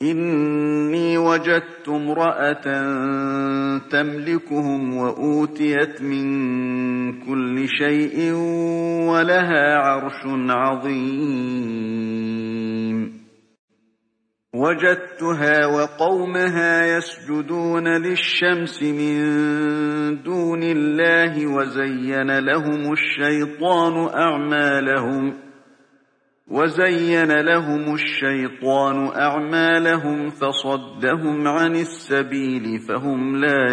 إني وجدت امرأة تملكهم وأوتيت من كل شيء ولها عرش عظيم. وجدتها وقومها يسجدون للشمس من دون الله وزين لهم الشيطان أعمالهم فصدهم عن السبيل فهم لا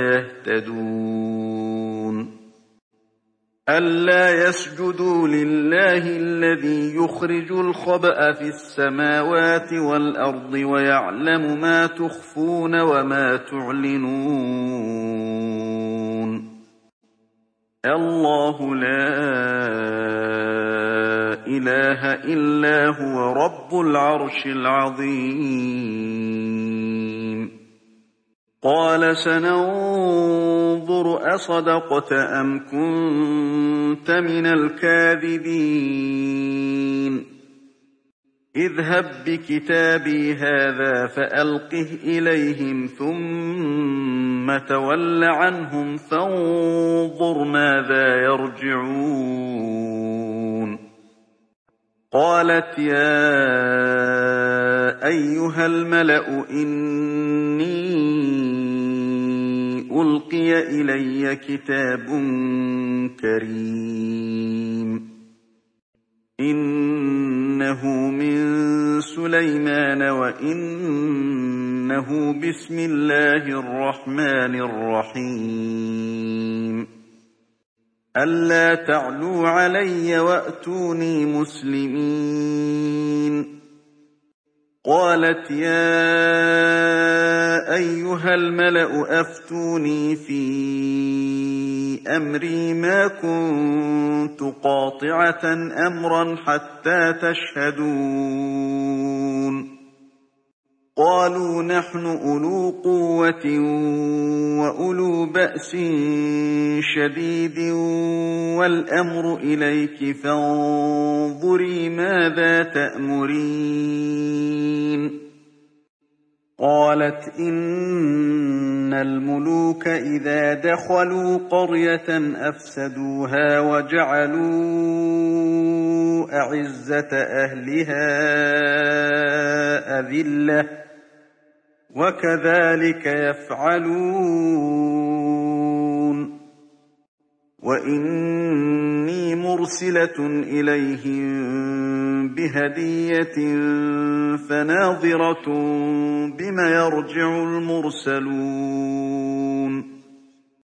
يهتدون. ألا يسجدوا لله الذي يخرج الخبأ في السماوات والأرض ويعلم ما تخفون وما تعلنون. الله لا إله إلا هو رب العرش العظيم. قال سننظر أصدقت أم كنت من الكاذبين. اذهب بكتابي هذا فألقه إليهم ثم تول عنهم فانظر ماذا يرجعون. قالت يا أيها الملأ إني ألقي إلي كتاب كريم إنه من سليمان وإنه بسم الله الرحمن الرحيم. ألا تعلوا علي وأتوني مسلمين. قالت يا أيها الملأ أفتوني في أمري ما كنت قاطعة أمرا حتى تشهدون. قالوا نحن أولو قوة وأولو بأس شديد والأمر إليك فانظري ماذا تأمرين. قالت إن الملوك إذا دخلوا قرية أفسدوها وجعلوا أعزة أهلها أذلة وكذلك يفعلون. وإني مرسلة إليهم بهدية فناظرة بما يرجع المرسلون.